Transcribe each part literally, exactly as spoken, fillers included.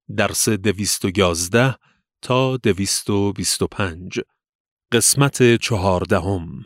درس دویست و یازده تا دویست و بیست و پنج. قسمت چهاردهم.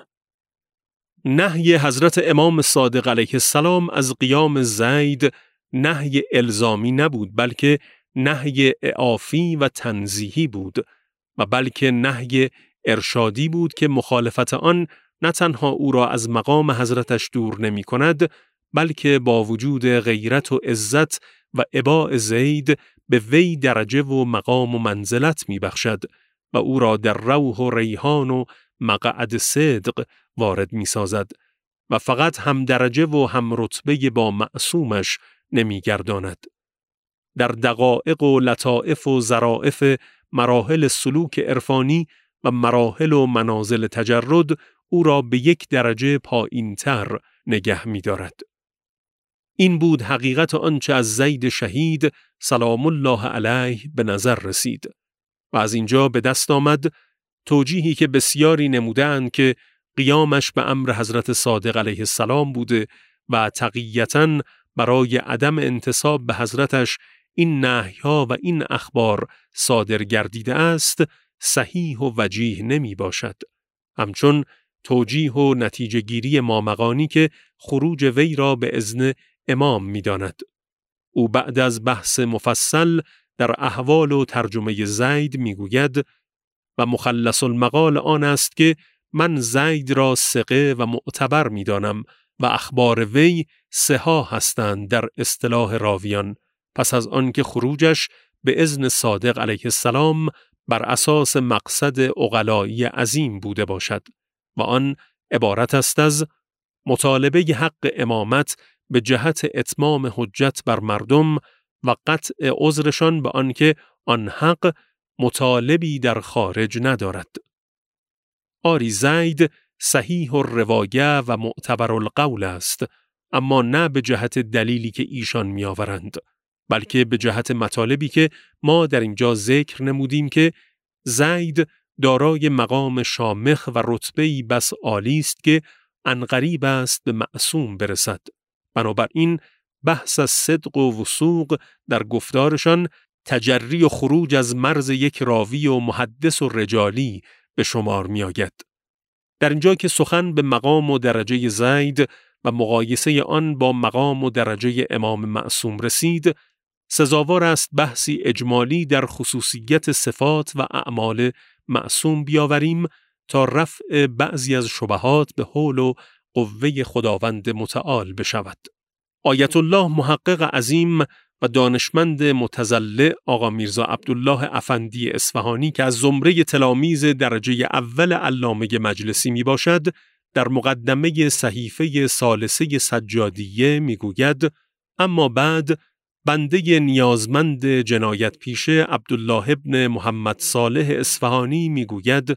نهی حضرت امام صادق علیه السلام از قیام زید نهی الزامی نبود، بلکه نهی اعافی و تنزیهی بود و بلکه نهی ارشادی بود که مخالفت آن نه تنها او را از مقام حضرتش دور نمی کند، بلکه با وجود غیرت و عزت و اباء زید به وی درجه و مقام و منزلت می بخشد و او را در روح و ریحان و مقعد صدق وارد می سازد و فقط هم درجه و هم رتبه با معصومش نمی گرداند. در دقائق و لطائف و ظرائف مراحل سلوک عرفانی و مراحل و منازل تجرد او را به یک درجه پایین‌تر نگه می دارد. این بود حقیقت آنچه از زید شهید سلام الله علیه به نظر رسید و از اینجا به دست آمد توجیهی که بسیاری نمودند که قیامش به امر حضرت صادق علیه السلام بوده و تقیتاً برای عدم انتساب به حضرتش این نهی‌ها و این اخبار صادر گردیده است صحیح و وجیه نمی باشد، همچون توجیه و نتیجه گیری مامقانی که خروج وی را به اذن امام می داند. او بعد از بحث مفصل در احوال و ترجمه زید می گوید و مخلص المقال آن است که من زید را ثقه و معتبر می دانم و اخبار وی صحاح هستند در اصطلاح راویان، پس از آن که خروجش به اذن صادق علیه السلام بر اساس مقصد عقلایی عظیم بوده باشد و آن عبارت است از مطالبه حق امامت به جهت اتمام حجت بر مردم و قطع عذرشان به آنکه آن حق مطالبی در خارج ندارد. آری زید صحیح الروایه و معتبر القول است، اما نه به جهت دلیلی که ایشان می آورند، بلکه به جهت مطالبی که ما در اینجا ذکر نمودیم که زید دارای مقام شامخ و رتبه‌ای بس عالی است که عنقریب است به معصوم برسد. بنابراین بحث از صدق و وثوق در گفتارشان تجری و خروج از مرز یک راوی و محدث و رجالی به شمار می آید. در اینجا که سخن به مقام و درجه زید و مقایسه آن با مقام و درجه امام معصوم رسید، سزاوار است بحثی اجمالی در خصوصیت صفات و اعمال معصوم بیاوریم تا رفع بعضی از شبهات به حول و قوه خداوند متعال بشود. آیت الله محقق عظیم و دانشمند متزلع آقا میرزا عبدالله افندی اصفهانی که از زمره تلامیذ درجه اول علامه مجلسی می باشد، در مقدمه صحیفه ثالثه سجادیه می گوید اما بعد بنده نیازمند جنایت پیشه عبدالله ابن محمد صالح اصفهانی می گوید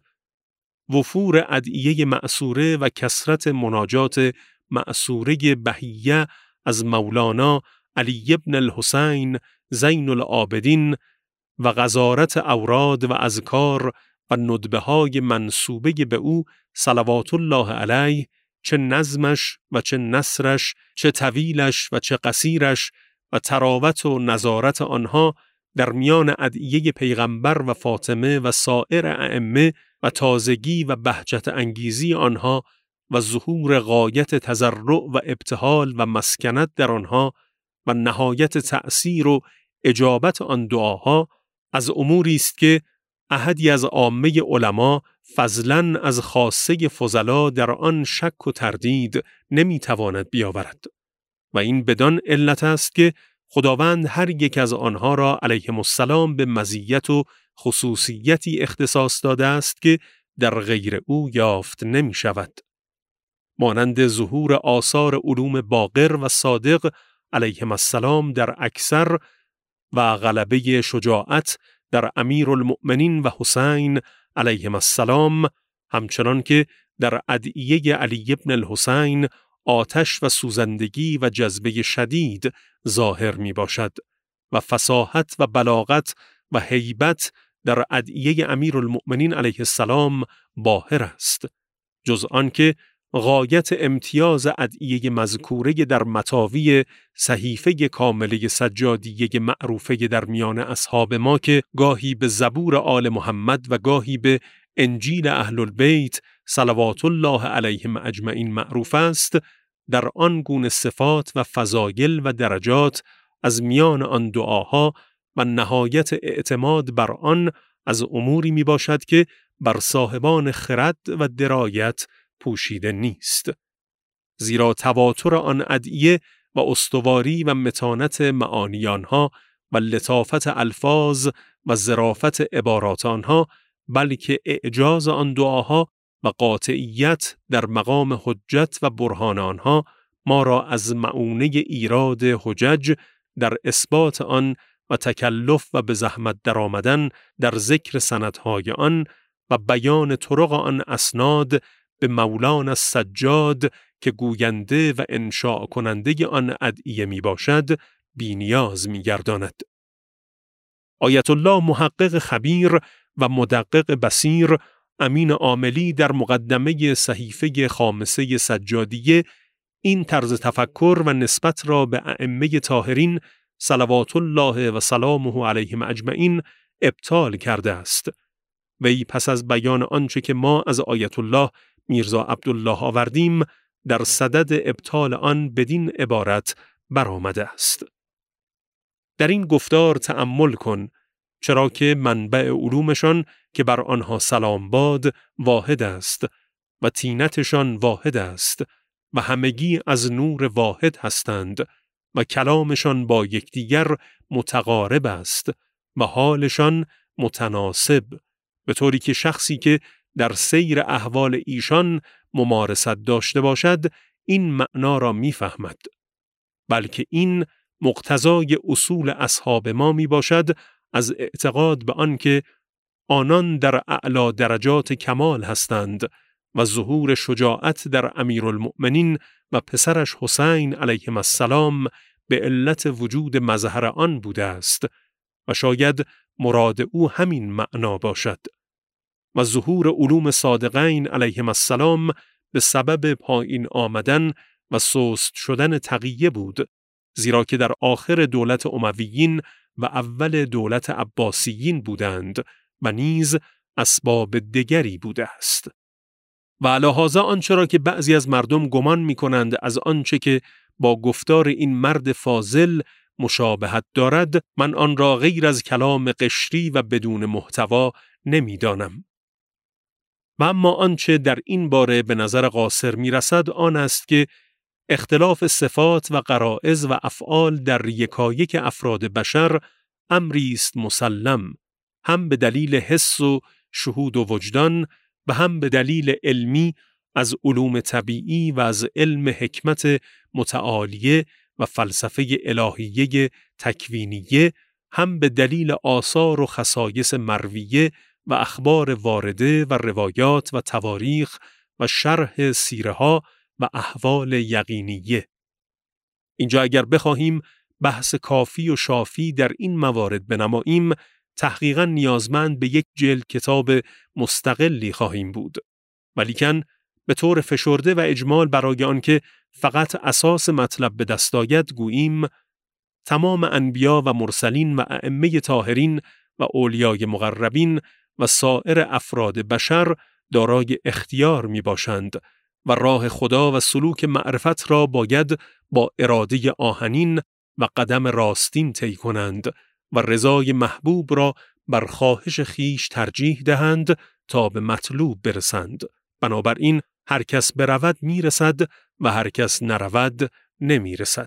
وفور ادعیه معصوره و کثرت مناجات معصوره بهیه از مولانا علی ابن الحسین زین العابدین و غزارت اوراد و اذکار و ندبه های منسوبه به او صلوات الله علیه، چه نظمش و چه نثرش، چه طویلش و چه قصیرش و تراوت و نظارت آنها در میان ادعیه پیغمبر و فاطمه و سایر ائمه و تازگی و بهجت انگیزی آنها و ظهور غایت تضرع و ابتهال و مسکنت در آنها و نهایت تأثیر و اجابت آن دعاها از اموری است که احدی از عامه علما فضلاً از خاصه فضلا در آن شک و تردید نمیتواند بیاورد و این بدان علت است که خداوند هر یک از آنها را علیهم السلام به مزیت و خصوصیتی اختصاص داده است که در غیر او یافت نمی شود. مانند ظهور آثار علوم باقر و صادق علیهم السلام در اکثر و غلبه شجاعت در امیرالمؤمنین و حسین علیهم السلام، همچنان که در ادعیه علی ابن الحسین آتش و سوزندگی و جذبه شدید ظاهر می باشد و فصاحت و بلاغت و هیبت در ادعیه امیرالمؤمنین علیه السلام باهر است، جز آن که غایت امتیاز ادعیه مذکوره در مطاوی صحیفه کامله سجادیه معروفه در میان اصحاب ما که گاهی به زبور آل محمد و گاهی به انجیل اهل البیت صلوات الله علیهم اجمعین معروف است، در آن گونه صفات و فضایل و درجات از میان آن دعاها و نهایت اعتماد بر آن از اموری می باشد که بر صاحبان خرد و درایت پوشیده نیست. زیرا تواتر آن ادعیه و استواری و متانت معانی آنها و لطافت الفاظ و ظرافت عبارات آنها، بلکه اعجاز آن دعاها و قاطعیت در مقام حجت و برهان آنها ما را از معونه ایراد حجج در اثبات آن و تکلف و به زحمت درآمدن در ذکر سندهای آن و بیان طرق آن اسناد به مولانا السجاد که گوینده و انشاء کننده آن ادعیه می باشد بی‌نیاز می گرداند. آیت الله محقق خبیر و مدقق بصیر امین عاملی در مقدمه صحیفه خامسه سجادیه این طرز تفکر و نسبت را به ائمه طاهرین صلوات الله و سلامه علیهم اجمعین ابطال کرده است. وی پس از بیان آنچه که ما از آیت الله میرزا عبدالله آوردیم در صدد ابطال آن بدین عبارت برآمده است: در این گفتار تأمل کن، چرا که منبع علومشان که بر آنها سلام باد واحد است و طینتشان واحد است و همگی از نور واحد هستند و کلامشان با یکدیگر متقارب است و حالشان متناسب، به طوری که شخصی که در سیر احوال ایشان ممارست داشته باشد این معنا را می‌فهمد، بلکه این مقتضای اصول اصحاب ما می باشد از اعتقاد به آن که آنان در اعلی درجات کمال هستند و ظهور شجاعت در امیرالمؤمنین و پسرش حسین علیهم السلام به علت وجود مظهر آن بوده است و شاید مراد او همین معنا باشد و ظهور علوم صادقین علیهم السلام به سبب پایین آمدن و سست شدن تقیه بود، زیرا که در آخر دولت امویین و اول دولت عباسیین بودند و نیز اسباب دیگری بوده است. و علاهذا آنچه را که بعضی از مردم گمان می کنند از آنچه که با گفتار این مرد فاضل مشابهت دارد، من آن را غیر از کلام قشری و بدون محتوا نمی دانم. و اما آنچه در این باره به نظر قاصر می رسد آن است که اختلاف صفات و غرائز و افعال در یکایک افراد بشر امری است مسلم، هم به دلیل حس و شهود و وجدان و هم به دلیل علمی از علوم طبیعی و از علم حکمت متعالیه و فلسفه الهیه تکوینیه، هم به یدلیل آثار و خصایص مرویه و اخبار وارده و روایات و تواریخ و شرح سیرها و احوال یقینیه. اینجا اگر بخواهیم بحث کافی و شافی در این موارد بنماییم، تحقیقاً نیازمند به یک جلد کتاب مستقلی خواهیم بود. ولیکن به طور فشرده و اجمال برای آنکه فقط اساس مطلب به دست آید گوییم تمام انبیا و مرسلین و ائمه طاهرین و اولیای مقربین و سایر افراد بشر دارای اختیار می باشند و راه خدا و سلوک معرفت را باید با اراده آهنین و قدم راستین طی کنند و رضای محبوب را بر خواهش خیش ترجیح دهند تا به مطلوب برسند. بنابراین هر کس برود میرسد و هر کس نرود نمیرسد.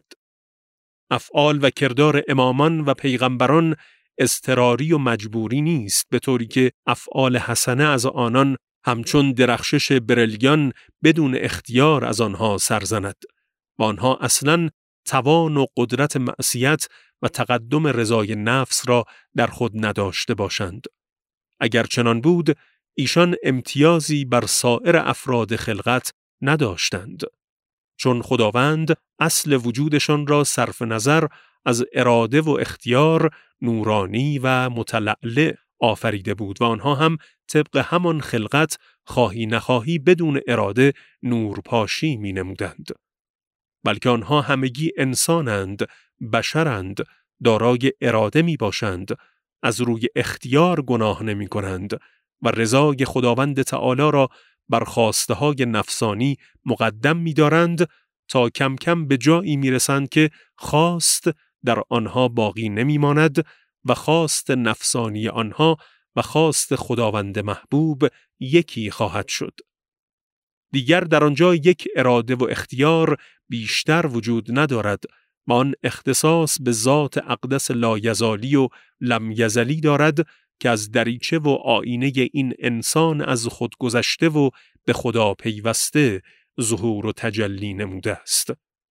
افعال و کردار امامان و پیغمبران اضطراری و مجبوری نیست، به طوری که افعال حسنه از آنان همچون درخشش برلیان بدون اختیار از آنها سرزند و آنها اصلاً توان و قدرت معصیت و تقدم رضای نفس را در خود نداشته باشند. اگر چنان بود، ایشان امتیازی بر سایر افراد خلقت نداشتند، چون خداوند اصل وجودشان را صرف نظر از اراده و اختیار نورانی و متلألع آفریده بود و آنها هم طبق همان خلقت خواهی نخواهی بدون اراده نورپاشی می نمودند. بلکه آنها همگی انسانند، بشرند، دارای اراده می باشند، از روی اختیار گناه نمی کنند و رضای خداوند تعالی را بر خواسته های نفسانی مقدم می دارند تا کم کم به جایی می رسند که خواست در آنها باقی نمی ماند و خواست نفسانی آنها و خواست خداوند محبوب یکی خواهد شد. دیگر در آنجا یک اراده و اختیار بیشتر وجود ندارد و آن اختصاص به ذات اقدس لایزالی و لم یزلی دارد که از دریچه و آینه این انسان از خود گذشته و به خدا پیوسته ظهور و تجلی نموده است.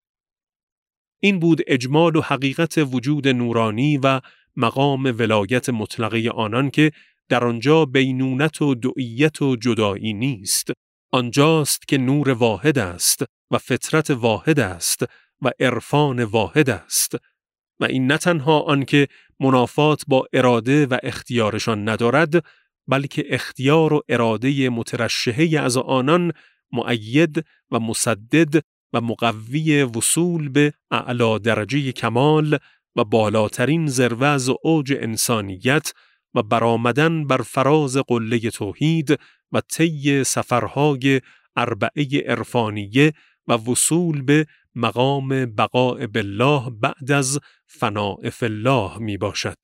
این بود اجمال و حقیقت وجود نورانی و مقام ولایت مطلقه آنان که در آنجا بینونت و دعیت و جدایی نیست. آنجاست که نور واحد است و فطرت واحد است و عرفان واحد است و این نه تنها آن که منافات با اراده و اختیارشان ندارد، بلکه اختیار و اراده مترشحه از آنان مؤید و مسدد و مقوی وصول به اعلی درجه کمال و بالاترین ذروه از اوج انسانیت و برآمدن بر فراز قله توحید و طی سفرهای اربعه عرفانیه و وصول به مقام بقاء بالله بعد از فناء فی الله می باشد.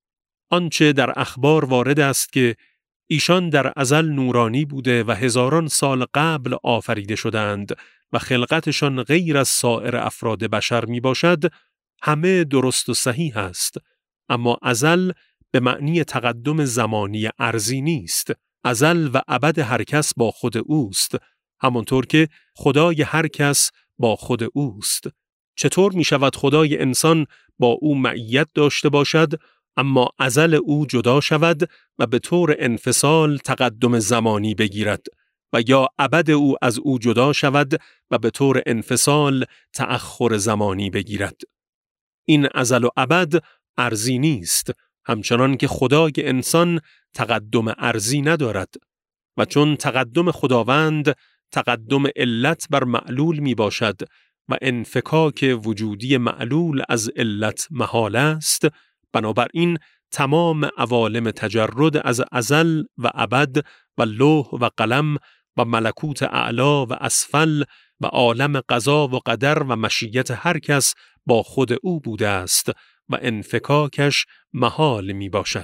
آنچه در اخبار وارد است که ایشان در ازل نورانی بوده و هزاران سال قبل آفریده شدند و خلقتشان غیر از سایر افراد بشر می باشد، همه درست و صحیح است، اما ازل به معنی تقدم زمانی ارزی نیست. ازل و ابد هر کس با خود اوست، همانطور که خدای هر کس با خود اوست. چطور می شود خدای انسان با او معیت داشته باشد، اما ازل او جدا شود و به طور انفصال تقدم زمانی بگیرد و یا ابد او از او جدا شود و به طور انفصال تأخر زمانی بگیرد؟ این ازل و ابد ارزی نیست، همچنان که خدای انسان تقدم ارزی ندارد و چون تقدم خداوند تقدم علت بر معلول می باشد و انفکاک وجودی معلول از علت محال است، بنابراین تمام عوالم تجرد از ازل و ابد و لوح و قلم و ملکوت اعلا و اسفل و عالم قضا و قدر و مشیت هر کس با خود او بوده است و انفکاکش محال می باشد.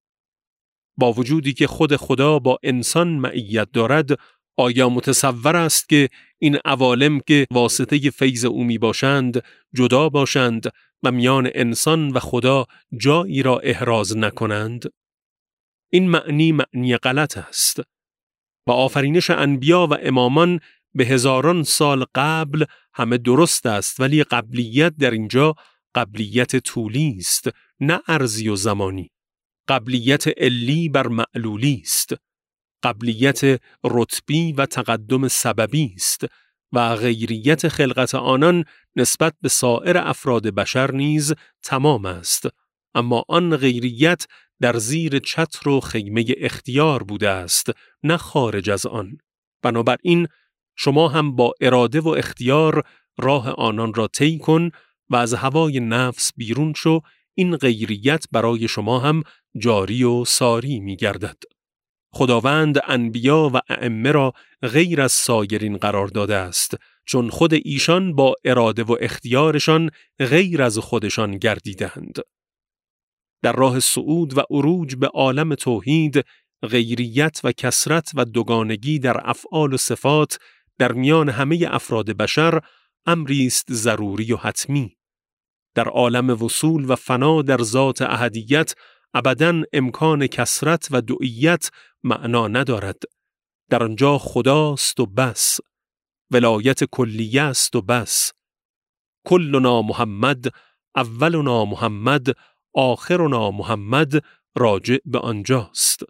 با وجودی که خود خدا با انسان معیت دارد، آیا متصور است که این عوالم که واسطه فیض او می باشند جدا باشند و میان انسان و خدا جایی را احراز نکنند؟ این معنی معنی غلط است. و آفرینش انبیا و امامان به هزاران سال قبل همه درست است، ولی قبلیت در اینجا قبلیت طولی است، نه ارزی و زمانی. قبلیت علی بر معلولی است. قبلیت رتبی و تقدم سببی است و غیریت خلقت آنان نسبت به سایر افراد بشر نیز تمام است، اما آن غیریت در زیر چتر و خیمه اختیار بوده است، نه خارج از آن. بنابراین شما هم با اراده و اختیار راه آنان را طی کن و از هوای نفس بیرون شو. این غیریت برای شما هم جاری و ساری می گردد. خداوند انبیا و ائمه را غیر از سایرین قرار داده است، چون خود ایشان با اراده و اختیارشان غیر از خودشان گردیدند. در راه صعود و عروج به عالم توحید، غیریت و کثرت و دوگانگی در افعال و صفات در میان همه افراد بشر امری است ضروری و حتمی. در عالم وصول و فنا در ذات احدیت ابداً امکان کثرت و دعیت معنا ندارد. در آنجا خداست و بس، ولایت کلیه است و بس. کلنا محمد، اولنا محمد، آخرنا محمد راجع به آنجاست.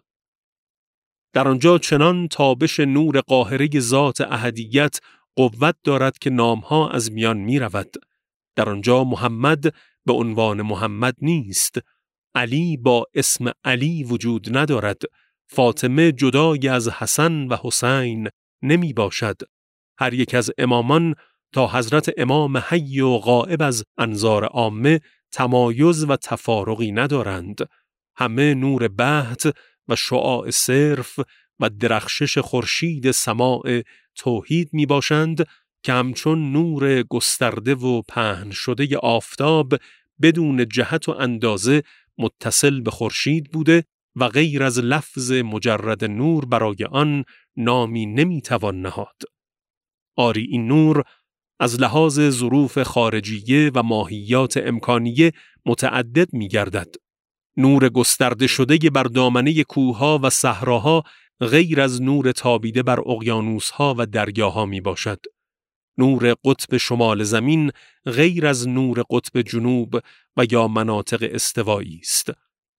در آنجا چنان تابش نور قاهره ذات احدیت قوت دارد که نامها از میان می رود. در آنجا محمد به عنوان محمد نیست، علی با اسم علی وجود ندارد، فاطمه جدای از حسن و حسین نمی باشد. هر یک از امامان تا حضرت امام حی و غائب از انظار عامه تمایز و تفارقی ندارند. همه نور بهت و شعاع صرف و درخشش خورشید سماع توحید می باشند که همچون نور گسترده و پهن شده آفتاب بدون جهت و اندازه متصل به خورشید بوده و غیر از لفظ مجرد نور برای آن نامی نمیتوان نهاد. آری این نور از لحاظ ظروف خارجیه و ماهیات امکانیه متعدد می گردد. نور گسترده شده بر دامنه کوهها و صحراها غیر از نور تابیده بر اقیانوسها و دریاها می باشد. نور قطب شمال زمین غیر از نور قطب جنوب و یا مناطق استوایی است.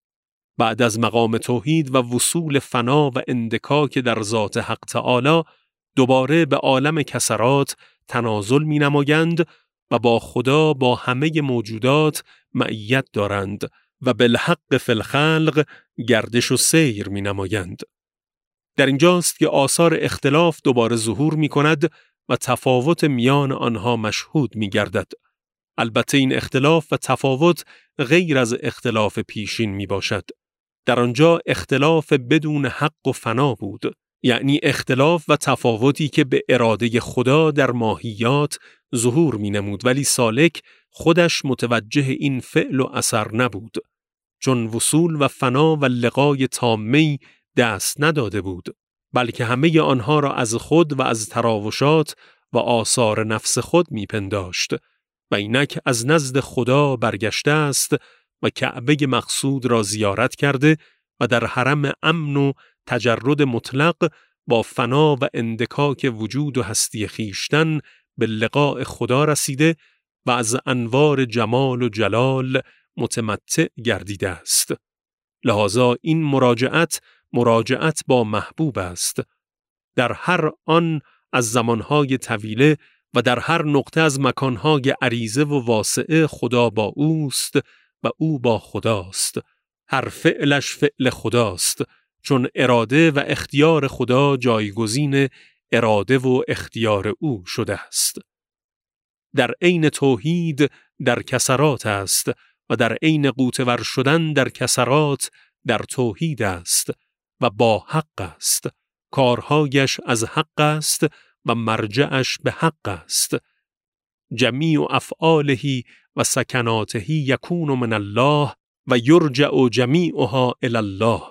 بعد از مقام توحید و وصول فنا و اندکاک در ذات حق تعالی دوباره به عالم کسرات تنازل می نمایند و با خدا با همه موجودات معیت دارند و بالحق فی الخلق گردش و سیر می نمایند. در اینجاست که آثار اختلاف دوباره ظهور می کند و تفاوت میان آنها مشهود می گردد. البته این اختلاف و تفاوت غیر از اختلاف پیشین می باشد. در آنجا اختلاف بدون حق و فنا بود، یعنی اختلاف و تفاوتی که به اراده خدا در ماهیات ظهور می نمود، ولی سالک خودش متوجه این فعل و اثر نبود، چون وصول و فنا و لقای تامی دست نداده بود، بلکه همه آنها را از خود و از تراوشات و آثار نفس خود می پنداشت و اینک از نزد خدا برگشته است و کعبه مقصود را زیارت کرده و در حرم امن و تجرد مطلق با فنا و اندکاک وجود و هستی خیشتن به لقاء خدا رسیده و از انوار جمال و جلال متمتع گردیده است. لذا این مراجعت مراجعت با محبوب است. در هر آن از زمانهای طویله و در هر نقطه از مکانهای عریضه و واسعه خدا با اوست و او با خداست. هر فعلش فعل خداست، چون اراده و اختیار خدا جایگزین اراده و اختیار او شده است. در عین توحید در کسرات است و در عین قوتور شدن در کسرات در توحید است و با حق است. کارهایش از حق است و مرجعش به حق است. جمیع افعاله و سکناته یکون من الله و یرجع جمیعها الی الله.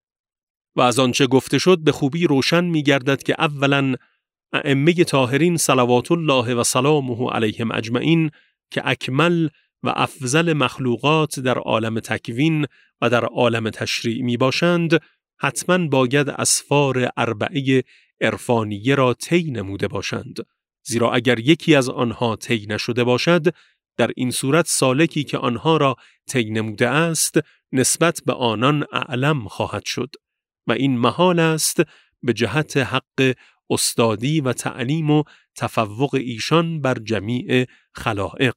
و از آنچه گفته شد به خوبی روشن می گردد که اولاً ائمه طاهرین صلوات الله و سلامه علیهم اجمعین که اکمل و افضل مخلوقات در عالم تکوین و در عالم تشریع می باشند، حتماً باید اسفار اربعه عرفانیه را طی نموده باشند. زیرا اگر یکی از آنها طی نشده باشد، در این صورت سالکی که آنها را طی نموده است نسبت به آنان اعلم خواهد شد و این محال است به جهت حق استادی و تعلیم و تفوق ایشان بر جمیع خلائق.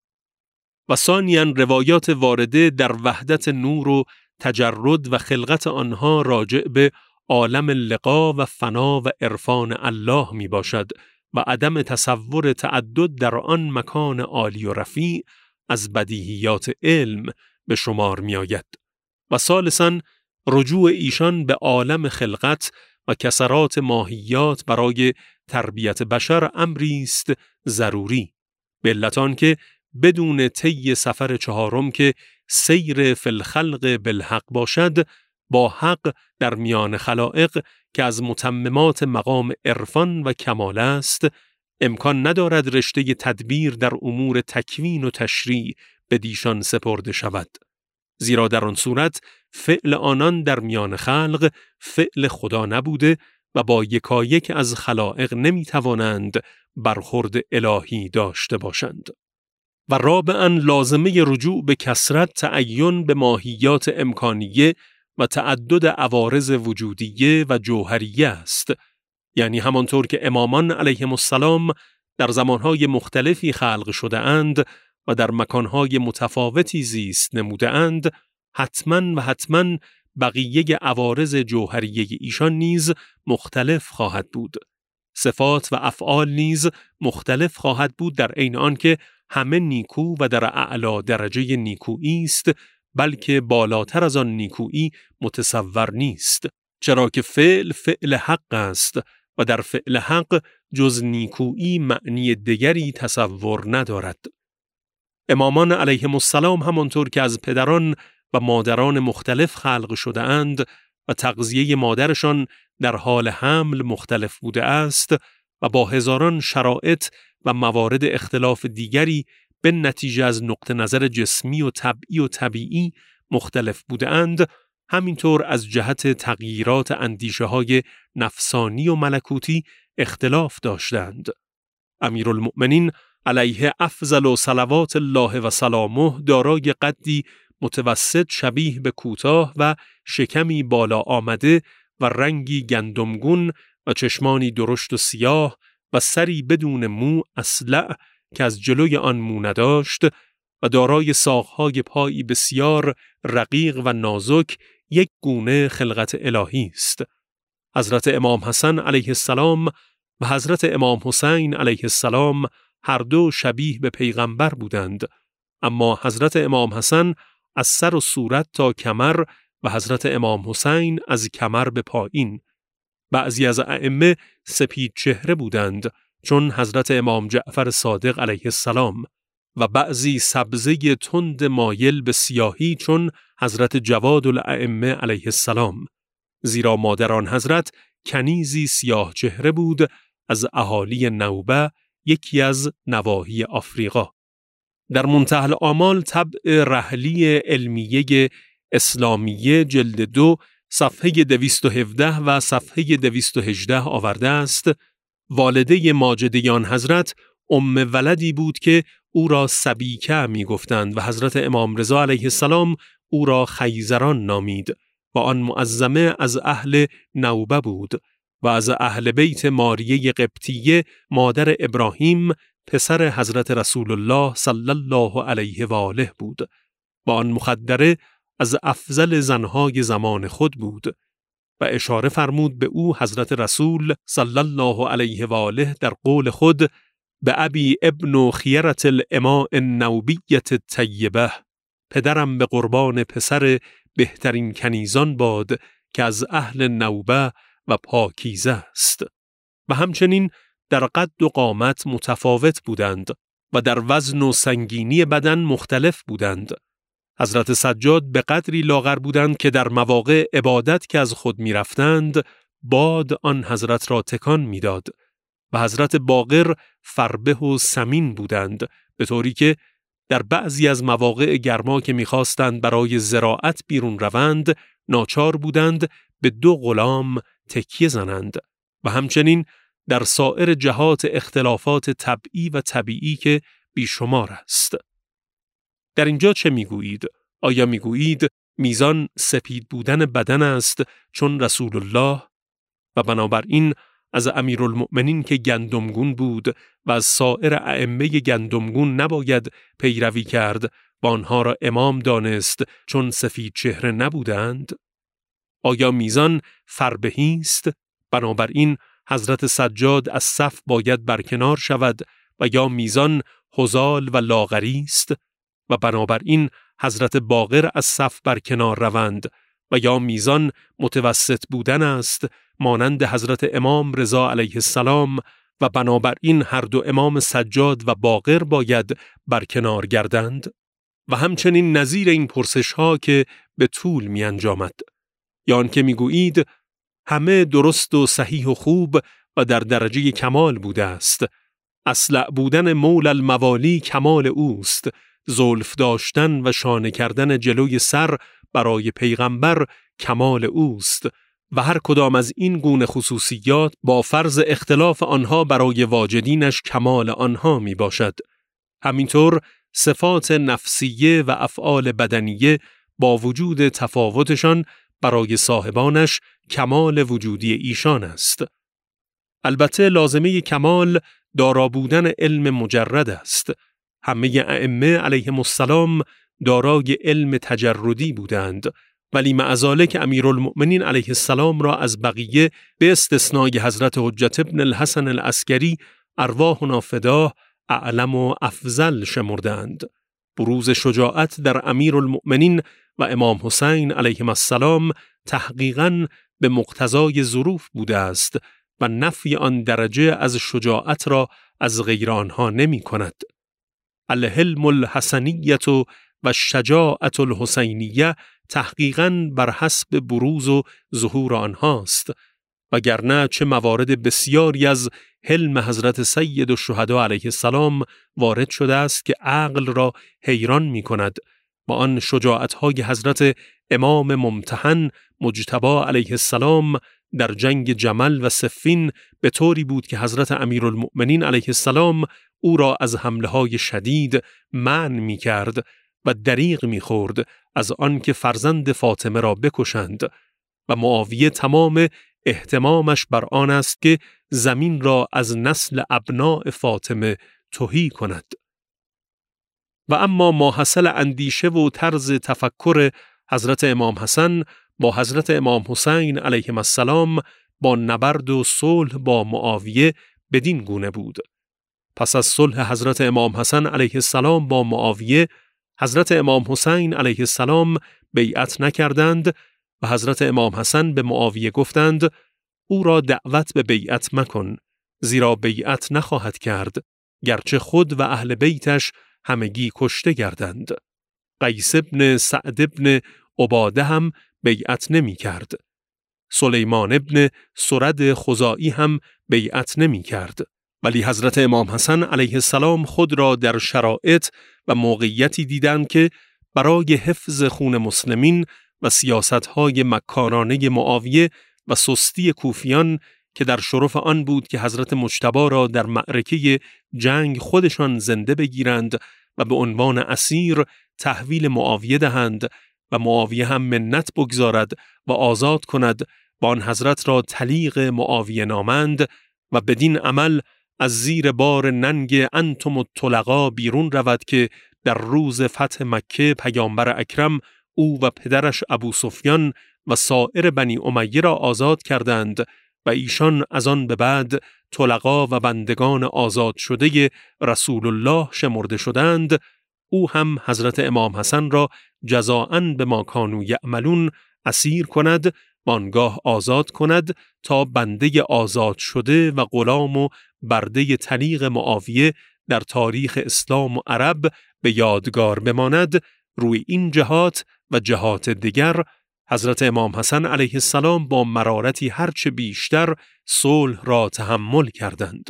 و ثانیاً روایات وارده در وحدت نور و تجرد و خلقت آنها راجع به عالم لقا و فنا و عرفان الله می باشد و عدم تصور تعدد در آن مکان عالی و رفیع از بدیهیات علم به شمار می آید. و ثالثاً رجوع ایشان به عالم خلقت و کسرات ماهیات برای تربیت بشر امری است ضروری، به علت آنکه بدون طی سفر چهارم که سیر فی الخلق بالحق باشد، با حق در میان خلائق که از متممات مقام عرفان و کمال است، امکان ندارد رشته تدبیر در امور تکوین و تشریع به دیشان سپرده شود. زیرا در آن صورت فعل آنان در میان خلق فعل خدا نبوده و با یکایک از خلائق نمی توانند برخورد الهی داشته باشند. و رابعاً لازمه رجوع به کثرت تعین به ماهیات امکانیه و تعدد عوارض وجودیه و جوهریه است. یعنی همانطور که امامان علیهم السلام در زمانهای مختلفی خلق شده اند و در مکانهای متفاوتی زیست نموده اند، حتماً و حتماً بقیه عوارض جوهریه ایشان نیز مختلف خواهد بود. صفات و افعال نیز مختلف خواهد بود، در عین آنکه همه نیکو و در اعلی درجه نیکویی است، بلکه بالاتر از آن نیکویی متصور نیست، چرا که فعل فعل حق است و در فعل حق جز نیکویی معنی دیگری تصور ندارد. امامان علیهم السلام همانطور که از پدران و مادران مختلف خلق شده اند و تغذیه مادرشان در حال حمل مختلف بوده است و با هزاران شرایط و موارد اختلاف دیگری به نتیجه از نقطه نظر جسمی و طبعی و طبیعی مختلف بوده اند، همینطور از جهت تغییرات اندیشه های نفسانی و ملکوتی اختلاف داشتند. امیرالمؤمنین علیه افضل و صلوات الله و سلامه دارای قدی متوسط شبیه به کوتاه و شکمی بالا آمده و رنگی گندمگون و چشمانی درشت و سیاه و سری بدون مو اصلع که از جلوی آن مو نداشت و دارای ساقهای پایی بسیار رقیق و نازک، یک گونه خلقت الهی است. حضرت امام حسن علیه السلام و حضرت امام حسین علیه السلام هر دو شبیه به پیغمبر بودند، اما حضرت امام حسن از سر و صورت تا کمر و حضرت امام حسین از کمر به پایین. بعضی از ائمه سپید چهره بودند چون حضرت امام جعفر صادق علیه السلام و بعضی سبزه تند مایل به سیاهی چون حضرت جواد الائمه علیه السلام، زیرا مادران حضرت کنیزی سیاه چهره بود از اهالی نوبه، یکی از نواحی آفریقا. در منتهى الآمال طبع رحلی علمیه اسلامیه جلد دو صفحه دویست و هفده و صفحه دویست و هجده آورده است: والده ماجدیان حضرت ام ولدی بود که او را سبیکه می گفتند و حضرت امام رضا علیه السلام او را خیزران نامید و آن معظمه از اهل نوبه بود و از اهل بیت ماریه قبطیه مادر ابراهیم پسر حضرت رسول الله صلی الله علیه و آله بود و آن مخدره از افضل زنهای زمان خود بود و اشاره فرمود به او حضرت رسول صلی الله علیه و آله در قول خود: به ابی ابن خیرت الاماء النوبیت الطیبه، پدرم به قربان پسر بهترین کنیزان باد که از اهل نوبه و پاکیزه است. و همچنین در قد و قامت متفاوت بودند و در وزن و سنگینی بدن مختلف بودند. حضرت سجاد به قدری لاغر بودند که در مواقع عبادت که از خود می رفتند باد آن حضرت را تکان می داد و حضرت باقر فربه و سمین بودند، به طوری که در بعضی از مواقع گرما که می خواستند برای زراعت بیرون روند ناچار بودند به دو غلام تکیه زنند و همچنین در سایر جهات اختلافات طبعی و طبیعی که بیشمار است. در اینجا چه میگویید؟ آیا میگویید میزان سپید بودن بدن است چون رسول الله و بنابراین از امیرالمؤمنین که گندمگون بود و از سایر ائمه گندمگون نباید پیروی کرد و آنها را امام دانست چون سفید چهره نبودند؟ آیا میزان فربهی است؟ بنابراین حضرت سجاد از صف باید برکنار شود و یا میزان هزال و لاغری است و بنابراین حضرت باقر از صف برکنار روند و یا میزان متوسط بودن است مانند حضرت امام رضا علیه السلام و بنابراین هر دو امام سجاد و باقر باید برکنار گردند و همچنین نظیر این پرسش ها که به طول می انجامد، یا آنکه می گویید همه درست و صحیح و خوب و در درجه کمال بوده است، اصلع بودن مول الموالی کمال اوست، زلف داشتن و شانه کردن جلوی سر برای پیغمبر کمال اوست و هر کدام از این گونه خصوصیات با فرض اختلاف آنها برای واجدینش کمال آنها می باشد. همینطور صفات نفسیه و افعال بدنیه با وجود تفاوتشان برای صاحبانش کمال وجودی ایشان است. البته لازمه کمال دارا بودن علم مجرد است. همه ائمه علیهم السلام دارای علم تجردی بودند، ولی مع ذالک امیرالمؤمنین علیه السلام را از بقیه به استثنای حضرت حجت ابن الحسن العسکری ارواحنا فداه اعلم و افضل شمردند. بروز شجاعت در امیرالمؤمنین و امام حسین علیهم السلام تحقیقاً به مقتضای ظروف بوده است و نفی آن درجه از شجاعت را از غیر آنها نمی کند. الحلم الحسنیت و الشجاعت الحسینیه تحقیقاً بر حسب بروز و ظهور آنهاست، وگرنه چه موارد بسیاری از حلم حضرت سید الشهدا علیه السلام وارد شده است که عقل را حیران می کند و آن شجاعت‌های حضرت امام ممتحن مجتبی علیه السلام در جنگ جمل و صفین به طوری بود که حضرت امیرالمؤمنین علیه السلام او را از حمله‌های شدید منع می کرد و دریغ می خورد از آن که فرزند فاطمه را بکشند و معاویه تمام اهتمامش بر آن است که زمین را از نسل ابناء فاطمه تهی کند. و اما ماحصل اندیشه و طرز تفکر حضرت امام حسن با حضرت امام حسین علیهم السلام با نبرد و صلح با معاویه بدین گونه بود. پس از صلح حضرت امام حسن علیه السلام با معاویه، حضرت امام حسین علیه السلام بیعت نکردند و حضرت امام حسن به معاویه گفتند او را دعوت به بیعت مکن، زیرا بیعت نخواهد کرد گرچه خود و اهل بیتش همگی کشته گردند. قیس ابن سعد ابن عباده هم بیعت نمی کرد. سلیمان ابن سرد خزائی هم بیعت نمی کرد. ولی حضرت امام حسن علیه السلام خود را در شرایط و موقعیتی دیدند که برای حفظ خون مسلمین و سیاست‌های مکارانه معاویه و سستی کوفیان که در شرف آن بود که حضرت مجتبی را در معرکه جنگ خودشان زنده بگیرند و به عنوان اسیر تحویل معاویه دهند و معاویه هم منت بگذارد و آزاد کند و آن حضرت را طلیق معاویه نامند و بدین عمل از زیر بار ننگ انتم الطلقا بیرون رود که در روز فتح مکه پیامبر اکرم او و پدرش ابو سفیان و سایر بنی امیه را آزاد کردند و ایشان از آن به بعد طلقا و بندگان آزاد شده رسول الله شمرده شدند. او هم حضرت امام حسن را جزاءً به ما کانوا یعملون اسیر کند و آنگاه آزاد کند تا بنده آزاد شده و غلام و برده طلیق معاویه در تاریخ اسلام و عرب به یادگار بماند. روی این جهات و جهات دیگر حضرت امام حسن علیه السلام با مرارتی هرچه بیشتر صلح را تحمل کردند.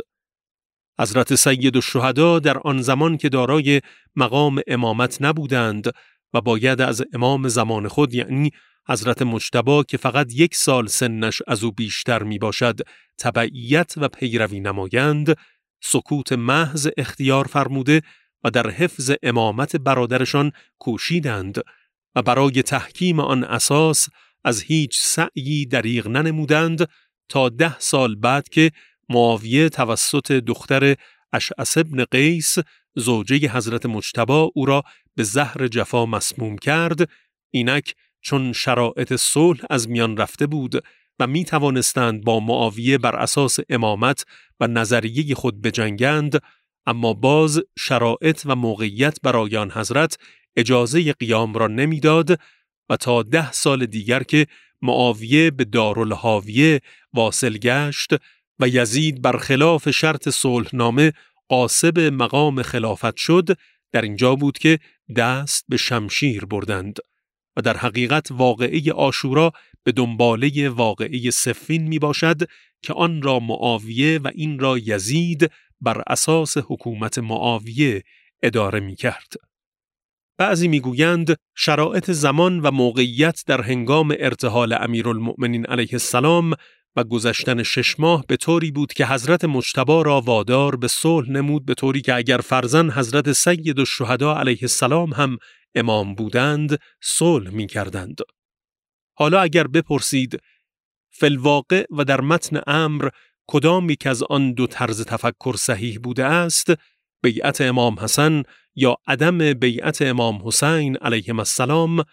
حضرت سید الشهدا در آن زمان که دارای مقام امامت نبودند و باید از امام زمان خود یعنی حضرت مجتبی که فقط یک سال سنش از او بیشتر می باشد تبعیت و پیروی نمایند، سکوت محض اختیار فرموده و در حفظ امامت برادرشان کوشیدند و برای تحکیم آن اساس از هیچ سعیی دریغ ننمودند تا ده سال بعد که معاویه توسط دختر اشعث بن قیس زوجه حضرت مجتبی او را به زهر جفا مسموم کرد، اینک چون شرایط صلح از میان رفته بود و می توانستند با معاویه بر اساس امامت و نظریه خود بجنگند، اما باز شرایط و موقعیت برای آن حضرت اجازه قیام را نمیداد و تا ده سال دیگر که معاویه به دارالحاویه واصل گشت و یزید برخلاف شرط صلحنامه غاصب مقام خلافت شد، در اینجا بود که دست به شمشیر بردند و در حقیقت واقعه عاشورا به دنباله واقعه صفین می باشد که آن را معاویه و این را یزید بر اساس حکومت معاویه اداره می کرد. بعضی می گویند شرایط زمان و موقعیت در هنگام ارتحال امیرالمؤمنین علیه السلام و گذشتن شش ماه به طوری بود که حضرت مجتبی را وادار به صلح نمود، به طوری که اگر فرزن حضرت سید الشهدا علیه السلام هم امام بودند صلح می کردند. حالا اگر بپرسید فی الواقع و در متن امر کدام یک از آن دو طرز تفکر صحیح بوده است، بیعت امام حسن یا عدم بیعت امام حسین علیهم السلام،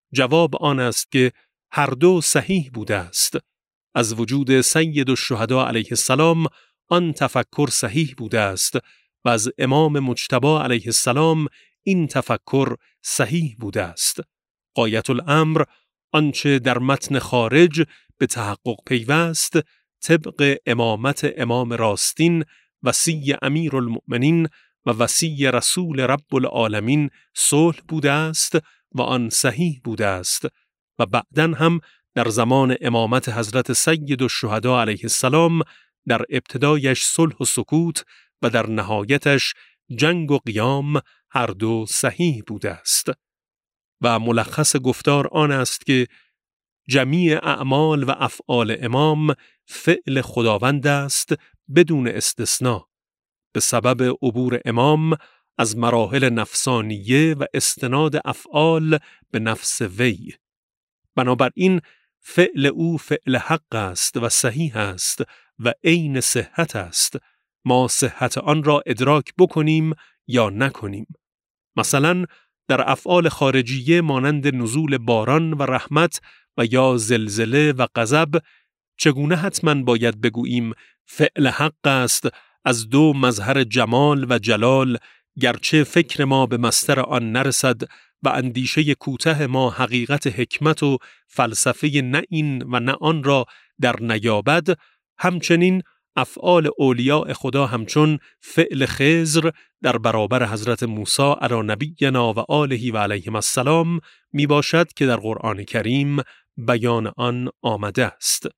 جواب آن است که هر دو صحیح بوده است. از وجود سید الشهدا علیه السلام آن تفکر صحیح بوده است و از امام مجتبی علیه السلام این تفکر صحیح بوده است. غایت الامر آنچه در متن خارج به تحقق پیوست طبق امامت امام راستین وصی امیرالمؤمنین و وصی رسول رب العالمین صلح بوده است و آن صحیح بوده است و بعداً هم در زمان امامت حضرت سید الشهدا علیه السلام در ابتدایش صلح و سکوت و در نهایتش جنگ و قیام هر دو صحیح بوده است. و ملخص گفتار آن است که جمیع اعمال و افعال امام فعل خداوند است بدون استثناء، به سبب عبور امام از مراحل نفسانیه و استناد افعال به نفس وی. بنابراین فعل او فعل حق است و صحیح است و عین صحت است. ما صحت آن را ادراک بکنیم یا نکنیم. مثلا در افعال خارجیه مانند نزول باران و رحمت و یا زلزله و غضب چگونه حتما باید بگوییم فعل حق است از دو مظهر جمال و جلال، گرچه فکر ما به مصدر آن نرسد و اندیشه کوته ما حقیقت حکمت و فلسفه نه این و نه آن را در نیابد. همچنین افعال اولیاء خدا همچون فعل خضر در برابر حضرت موسی علی نبینا و آله و علیهم السلام می باشد که در قرآن کریم بیان آن آمده است.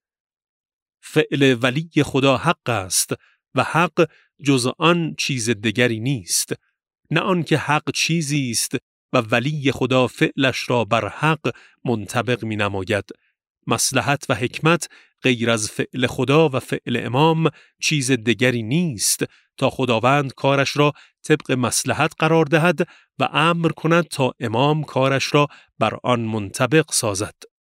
فعل ولی خدا حق است و حق جز آن چیز دیگری نیست، نه آن که حق چیزی است و ولی خدا فعلش را بر حق منطبق می نماید. مصلحت و حکمت غیر از فعل خدا و فعل امام چیز دیگری نیست تا خداوند کارش را طبق مصلحت قرار دهد و امر کند تا امام کارش را بر آن منطبق سازد.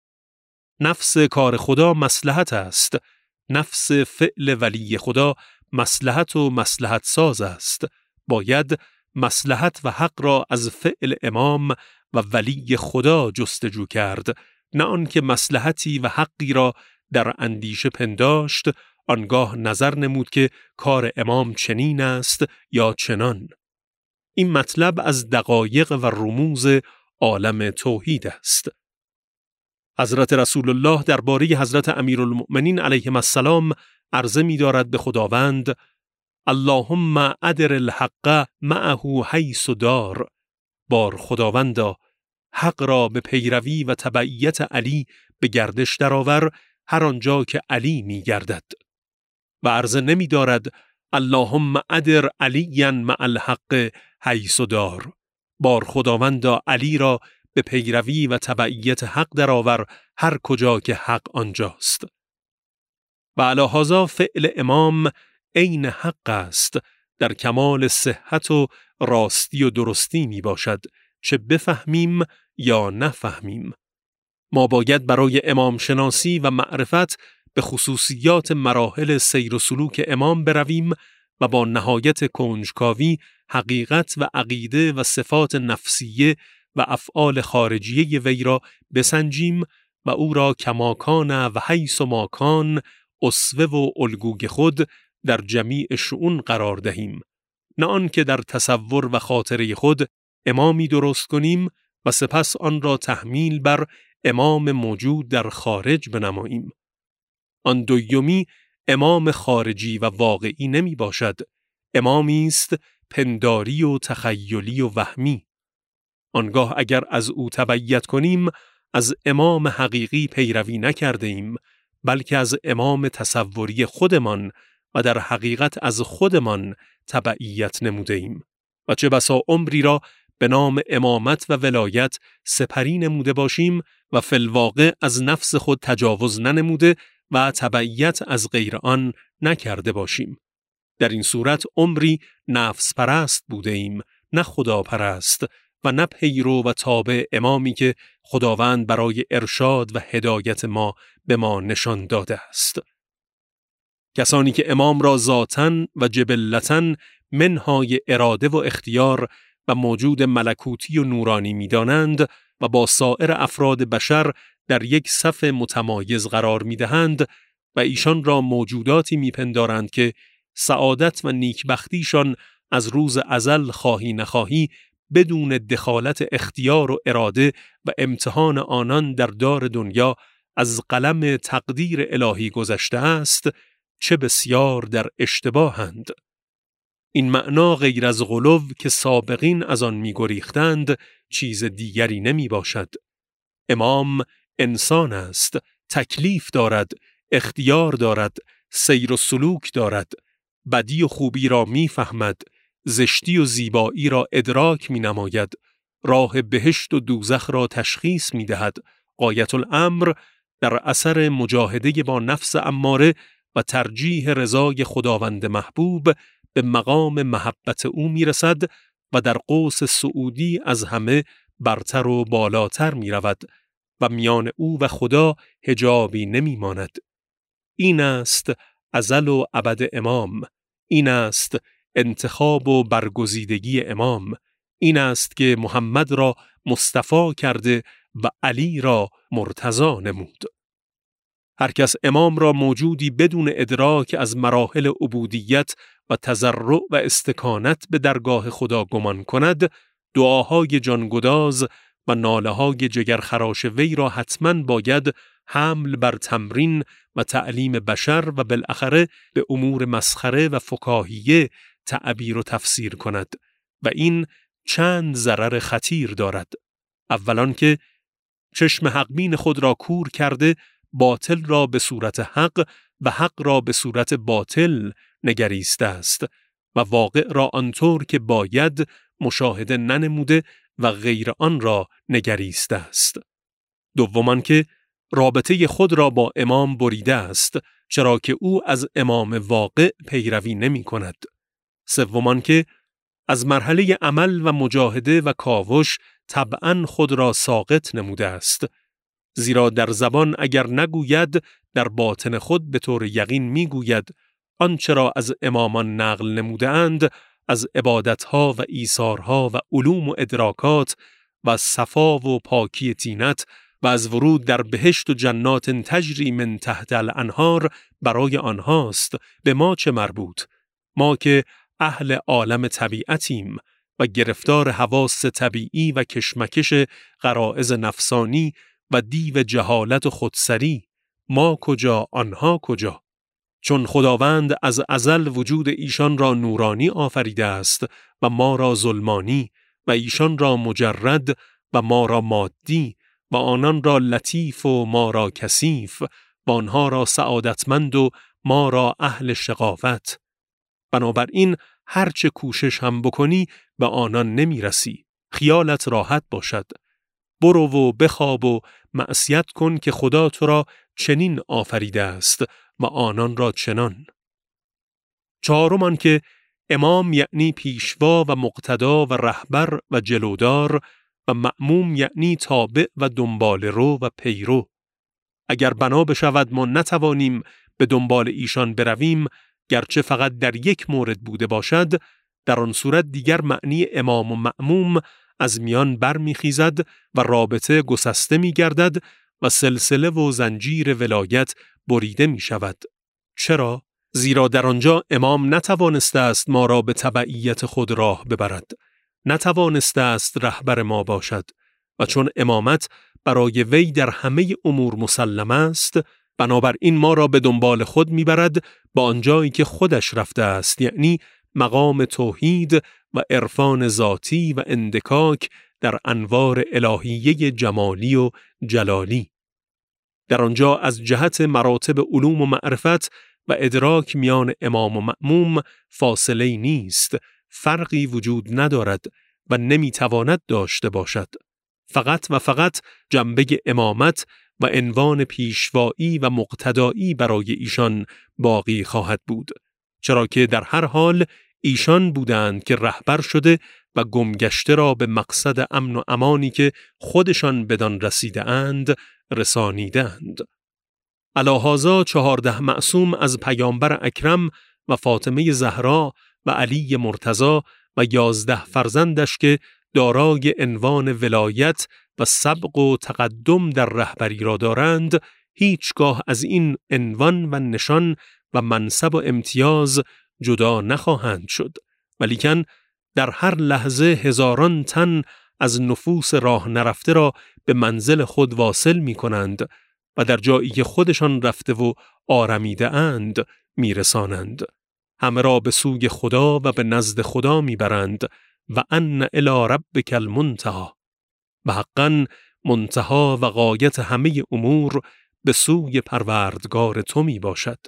نفس کار خدا مصلحت است، نفس فعل ولی خدا مصلحت و مصلحت ساز است. باید مصلحت و حق را از فعل امام و ولی خدا جستجو کرد، نه آنکه مصلحتی و حقی را در اندیشه پنداشت، آنگاه نظر نمود که کار امام چنین است یا چنان. این مطلب از دقایق و رموز عالم توحید است. حضرت رسول الله درباره حضرت امیرالمؤمنین علیهم السلام عرضه می دارد به خداوند: اللهم ادر الحق معه حیث دار. بار خداوندا حق را به پیروی و تبعیت علی به گردش درآور هر آنجا که علی می گردد. و عرضه نمی دارد اللهم ادر علی مع الحق حیث دار. بار خداوندا علی را به پیروی و تبعیت حق درآور هر کجا که حق آنجاست. و علی هذا فعل امام عین حق است، در کمال صحت و راستی و درستی می باشد، چه بفهمیم یا نفهمیم. ما باید برای امام شناسی و معرفت به خصوصیات مراحل سیر و سلوک امام برویم و با نهایت کنجکاوی حقیقت و عقیده و صفات نفسیه و افعال خارجیه وی را بسنجیم و او را کماکان و حیث ماکان اسوه و الگوی خود در جمیع شؤون قرار دهیم، نه آن که در تصور و خاطره خود امامی درست کنیم و سپس آن را تحمیل بر امام موجود در خارج بنماییم. آن دویمی امام خارجی و واقعی نمی باشد، امامی است پنداری و تخیلی و وهمی. آنگاه اگر از او تبعیت کنیم از امام حقیقی پیروی نکرده ایم، بلکه از امام تصوری خودمان و در حقیقت از خودمان تبعیت نموده ایم و چه بسا عمری را به نام امامت و ولایت سپری نموده باشیم و فی الواقع از نفس خود تجاوز ننموده و تبعیت از غیر آن نکرده باشیم. در این صورت عمری نفس پرست بوده ایم، نه خدا پرست و نه پیرو و تابع امامی که خداوند برای ارشاد و هدایت ما به ما نشان داده است. کسانی که امام را ذاتاً و جبلتاً منهای اراده و اختیار و موجود ملکوتی و نورانی می دانند، و با سایر افراد بشر در یک صف متمایز قرار می‌دهند و ایشان را موجوداتی می‌پندارند که سعادت و نیکبختیشان از روز ازل خواهی نخواهی بدون دخالت اختیار و اراده و امتحان آنان در دار دنیا از قلم تقدیر الهی گذشته است، چه بسیار در اشتباهند. این معنا غیر از غلو که سابقین از آن می‌گریختند چیز دیگری نمی باشد. امام انسان است، تکلیف دارد، اختیار دارد، سیر و سلوک دارد، بدی و خوبی را می‌فهمد، زشتی و زیبایی را ادراک می‌نماید، راه بهشت و دوزخ را تشخیص می‌دهد. غایت الامر در اثر مجاهده با نفس اماره و ترجیح رضای خداوند محبوب به مقام محبت او می‌رسد و در قوس سعودی از همه برتر و بالاتر می‌رود و میان او و خدا حجابی نمی‌ماند. این است ازل و ابد امام، این است انتخاب و برگزیدگی امام، این است که محمد را مصطفی کرده و علی را مرتضی نمود. هر کس امام را موجودی بدون ادراک از مراحل عبودیت و تضرع و استکانت به درگاه خدا گمان کند، دعاهای جانگداز و ناله‌های جگرخراش وی را حتماً باید حمل بر تمرین و تعلیم بشر و بالاخره به امور مسخره و فکاهیه تعبیر و تفسیر کند و این چند ضرر خطیر دارد. اولان که چشم حقبین خود را کور کرده باطل را به صورت حق و حق را به صورت باطل نگریسته است و واقع را آنطور که باید مشاهده ننموده و غیر آن را نگریسته است. دومان که رابطه خود را با امام بریده است، چرا که او از امام واقع پیروی نمی کند. سومان که از مرحله عمل و مجاهده و کاوش طبعاً خود را ساقط نموده است، زیرا در زبان اگر نگوید در باطن خود به طور یقین میگوید آنچه را از امامان نقل نموده اند از عبادتها و ایثارها و علوم و ادراکات و از صفا و پاکی طینت و از ورود در بهشت و جنات تجری من تحت الانهار برای آنهاست. به ما چه مربوط؟ ما که اهل عالم طبیعتیم و گرفتار حواس طبیعی و کشمکش غرایز نفسانی و دیو جهالت و خودسری، ما کجا آنها کجا؟ چون خداوند از ازل وجود ایشان را نورانی آفریده است و ما را ظلمانی و ایشان را مجرد و ما را مادی و آنان را لطیف و ما را کثیف و آنها را سعادتمند و ما را اهل شقاوت. بنابراین هرچه کوشش هم بکنی به آنان نمی رسی. خیالت راحت باشد. برو و بخواب و معصیت کن که خدا تو را چنین آفریده است و آنان را چنان. چهارمان که امام یعنی پیشوا و مقتدا و رهبر و جلودار و مأموم یعنی تابع و دنبال رو و پیرو. اگر بنا بشود ما نتوانیم به دنبال ایشان برویم، گرچه فقط در یک مورد بوده باشد، در آن صورت دیگر معنی امام و مأموم از میان برمیخیزد و رابطه گسسته می‌گردد و سلسله و زنجیر ولایت بریده می شود. چرا؟ زیرا در آنجا امام نتوانسته است ما را به تبعیت خود راه ببرد، نتوانسته است رهبر ما باشد و چون امامت برای وی در همه امور مسلم است، بنابراین ما را به دنبال خود میبرد با آنجایی که خودش رفته است، یعنی مقام توحید و عرفان ذاتی و اندکاک در انوار الهیه جمالی و جلالی. در آنجا از جهت مراتب علوم و معرفت و ادراک میان امام و مأموم فاصله نیست، فرقی وجود ندارد و نمیتواند داشته باشد. فقط و فقط جنبه امامت و عنوان پیشوایی و مقتدایی برای ایشان باقی خواهد بود، چرا که در هر حال ایشان بودند که رهبر شده و گمگشته را به مقصد امن و امانی که خودشان بدان رسیده اند رسانیدند. علاهذا چهارده معصوم از پیامبر اکرم و فاطمه زهرا و علی مرتضی و یازده فرزندش که دارای عنوان ولایت و سبق و تقدم در رهبری را دارند، هیچگاه از این عنوان و نشان و منصب و امتیاز جدا نخواهند شد، ولیکن در هر لحظه هزاران تن از نفوس راه نرفته را به منزل خود واصل می کنند و در جایی که خودشان رفته و آرمیده اند می رسانند. همه را به سوی خدا و به نزد خدا می برند و ان الی ربک المنتهی، و حقاً منتها و غایت همه امور به سوی پروردگار تو می باشد.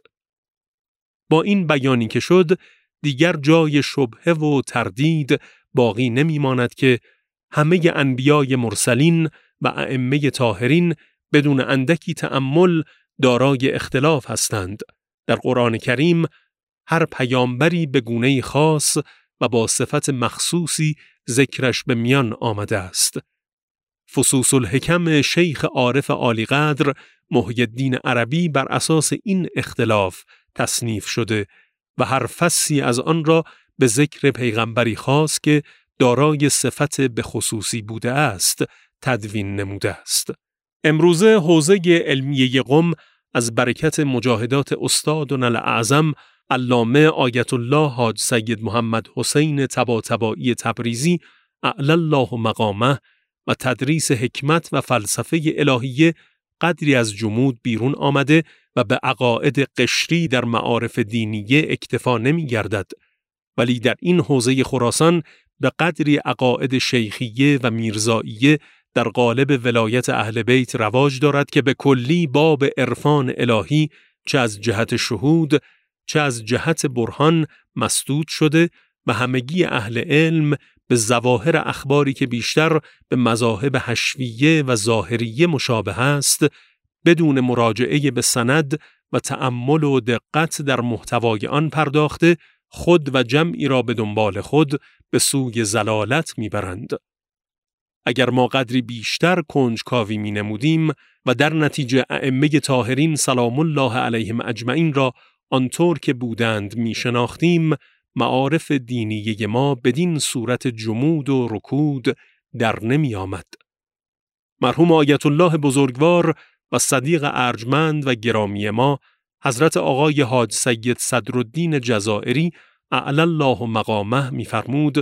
با این بیانی که شد، دیگر جای شبهه و تردید باقی نمی ماند که همه انبیای مرسلین و ائمه طاهرین بدون اندکی تأمل دارای اختلاف هستند. در قرآن کریم هر پیامبری به گونه‌ای خاص و با صفت مخصوصی ذکرش به میان آمده است. فصوص الحکم شیخ عارف عالی قدر محی الدین عربی بر اساس این اختلاف تصنیف شده و هر فصلی از آن را به ذکر پیغمبری خاص که دارای صفت به خصوصی بوده است تدوین نموده است. امروزه حوزه علمیه قم از برکت مجاهدات استادنا الاعظم علامه آیت الله حاج سید محمد حسین طباطبایی تبریزی اعلی الله مقامه و تدریس حکمت و فلسفه الهیه قدری از جمود بیرون آمده و به عقاید قشری در معارف دینیه اکتفا نمی گردد، ولی در این حوزه خراسان به قدری عقاید شیخیه و میرزاییه در قالب ولایت اهل بیت رواج دارد که به کلی باب عرفان الهی چه از جهت شهود چه از جهت برهان مسدود شده و همگی اهل علم به ظواهر اخباری که بیشتر به مذاهب حشویه و ظاهریه مشابه است، بدون مراجعه به سند و تأمل و دقت در محتوای آن پرداخته، خود و جمعی را به دنبال خود به سوی ضلالت میبرند. اگر ما قدری بیشتر کنجکاوی می نمودیم و در نتیجه ائمه طاهرین سلام الله علیهم اجمعین را آنطور که بودند می شناختیم، معارف دینیه ما بدین صورت جمود و رکود در نمی آمد. مرحوم آیت الله بزرگوار و صدیق ارجمند و گرامی ما حضرت آقای حاج سید صدرالدین جزائری اعلی الله مقامه می فرمود: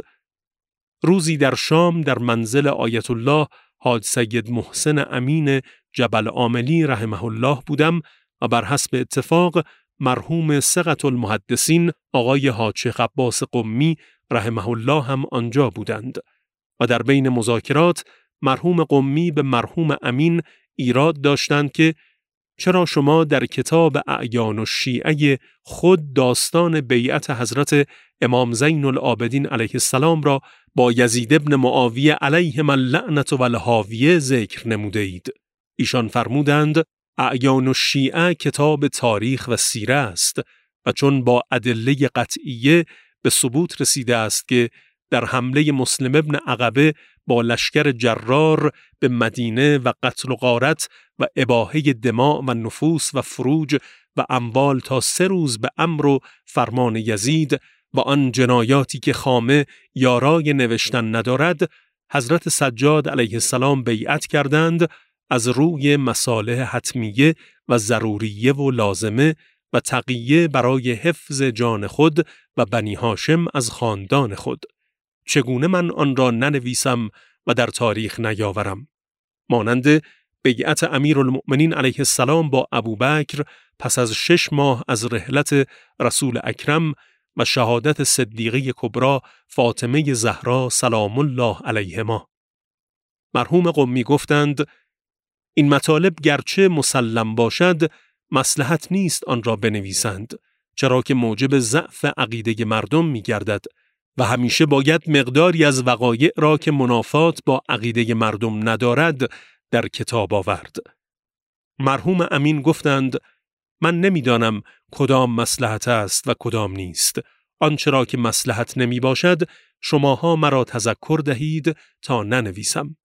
روزی در شام در منزل آیت الله حاج سید محسن امین جبل عاملی رحمه الله بودم و بر حسب اتفاق مرحوم ثقة المحدثین آقای حاج شیخ عباس قمی رحمه الله هم آنجا بودند و در بین مذاکرات مرحوم قمی به مرحوم امین ایراد داشتند که چرا شما در کتاب اعیان الشیعه خود داستان بیعت حضرت امام زین العابدین علیه السلام را با یزید ابن معاویه علیهم اللعنة و الحاویه ذکر نموده اید؟ ایشان فرمودند اعیان الشیعه کتاب تاریخ و سیره است و چون با ادله قطعیه به ثبوت رسیده است که در حمله مسلم ابن عقبه با لشکر جرار به مدینه و قتل و غارت و اباحه دماء و نفوس و فروج و اموال تا سه روز به امر و فرمان یزید و آن جنایاتی که خامه یارای نوشتن ندارد، حضرت سجاد علیه السلام بیعت کردند از روی مصالح حتمیه و ضروریه و لازمه و تقیه برای حفظ جان خود و بنی هاشم از خاندان خود. چگونه من آن را ننویسم و در تاریخ نیاورم؟ مانند بیعت امیرالمؤمنین علیه السلام با ابوبکر پس از شش ماه از رحلت رسول اکرم و شهادت صدیقه کبرا فاطمه زهرا سلام الله علیهما. مرحوم قمی گفتند این مطالب گرچه مسلم باشد مصلحت نیست آن را بنویسند، چرا که موجب ضعف عقیده مردم می گردد و همیشه باید مقداری از وقایع را که منافات با عقیده مردم ندارد در کتاب آورد. مرحوم امین گفتند من نمیدانم کدام مصلحت است و کدام نیست. آنچه را که مصلحت نمی باشد شماها مرا تذکر دهید تا ننویسم.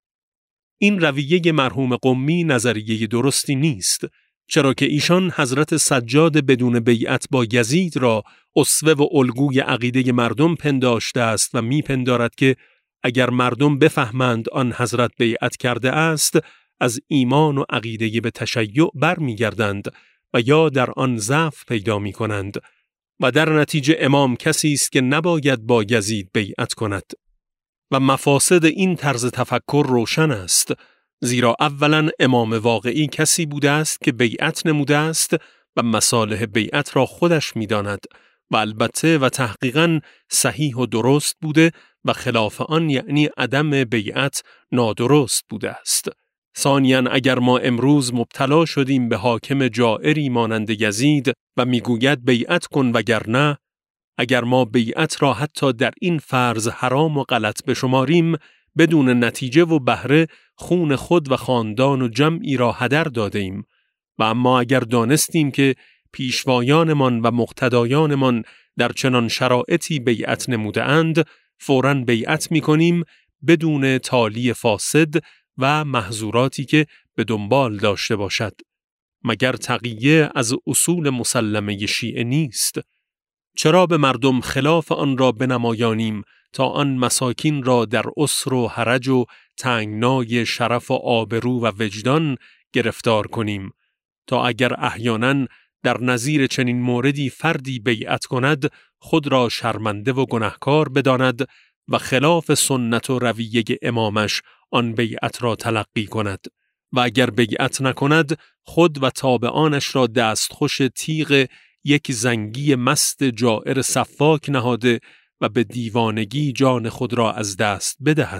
این رویه مرحوم قمی نظریه درستی نیست، چرا که ایشان حضرت سجاد بدون بیعت با یزید را اسوه و الگوی عقیده مردم پنداشته است و میپندارد که اگر مردم بفهمند آن حضرت بیعت کرده است، از ایمان و عقیده به تشیع برمیگردند و یا در آن ضعف پیدا می کنند و در نتیجه امام کسی است که نباید با یزید بیعت کند. و مفاسد این طرز تفکر روشن است، زیرا اولا امام واقعی کسی بوده است که بیعت نموده است و مصالح بیعت را خودش می داند و البته و تحقیقاً صحیح و درست بوده و خلاف آن یعنی عدم بیعت نادرست بوده است. ثانیاً اگر ما امروز مبتلا شدیم به حاکم جائری مانند یزید و میگوید بیعت کن وگرنه، اگر ما بیعت را حتی در این فرض حرام و غلط بشماریم، بدون نتیجه و بهره خون خود و خاندان و جمعی را هدر دادیم. و اما اگر دانستیم که پیشوایانمان و مقتدایانمان در چنان شرایطی بیعت نموده اند، فوراً بیعت می کنیم بدون تالی فاسد و محظوراتی که به دنبال داشته باشد. مگر تقیه از اصول مسلمه شیعه نیست؟ چرا به مردم خلاف آن را بنمایانیم تا آن مساکین را در اسر و حرج و تنگنای شرف و آبرو و وجدان گرفتار کنیم تا اگر احیانا در نظیر چنین موردی فردی بیعت کند خود را شرمنده و گناهکار بداند و خلاف سنت و رویه امامش آن بیعت را تلقی کند و اگر بیعت نکند خود و تابعانش را دستخوش تیغ یک زنگی مست جائر سفاک نهاده و به دیوانگی جان خود را از دست بدهد.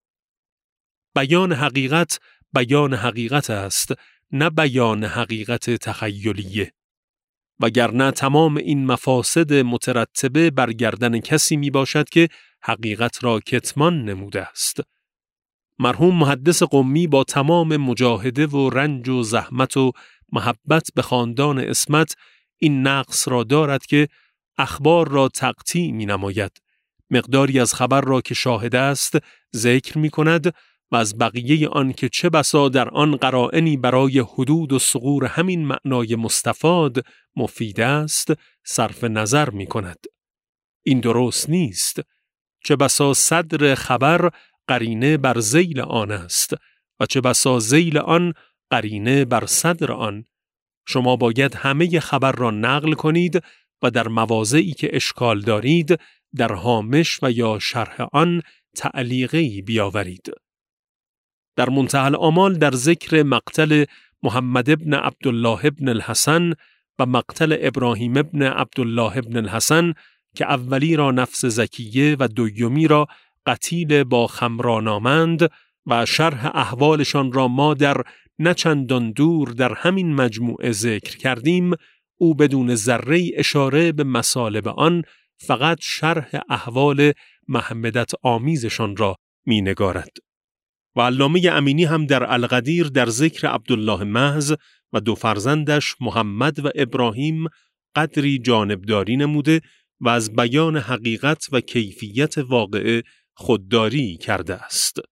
بیان حقیقت بیان حقیقت است، نه بیان حقیقت تخیلیه. وگرنه تمام این مفاسد مترتبه بر گردن کسی می باشد که حقیقت را کتمان نموده است. مرحوم محدث قمی با تمام مجاهده و رنج و زحمت و محبت به خاندان عصمت این نقص را دارد که اخبار را تقطیع می نماید. مقداری از خبر را که شاهد است ذکر می کند و از بقیه آن که چه بسا در آن قرائنی برای حدود و ثغور همین معنای مستفاد مفید است صرف نظر می کند. این درست نیست. چه بسا صدر خبر قرینه بر ذیل آن است و چه بسا ذیل آن قرینه بر صدر آن. شما باید همه خبر را نقل کنید و در مواضعی که اشکال دارید در هامش و یا شرح آن تعلیقی بیاورید. در منتهی الآمال در ذکر مقتل محمد ابن عبدالله ابن الحسن و مقتل ابراهیم ابن عبدالله ابن الحسن که اولی را نفس زکیه و دومی را قتیل با خمرانامند و شرح احوالشان را ما در نچندان دور در همین مجموعه ذکر کردیم، او بدون ذره اشاره به مصالب آن فقط شرح احوال محمدت آمیزشان را می نگارد. و علامه امینی هم در القدیر در ذکر عبدالله محض و دو فرزندش محمد و ابراهیم قدری جانبداری نموده و از بیان حقیقت و کیفیت واقعه خودداری کرده است.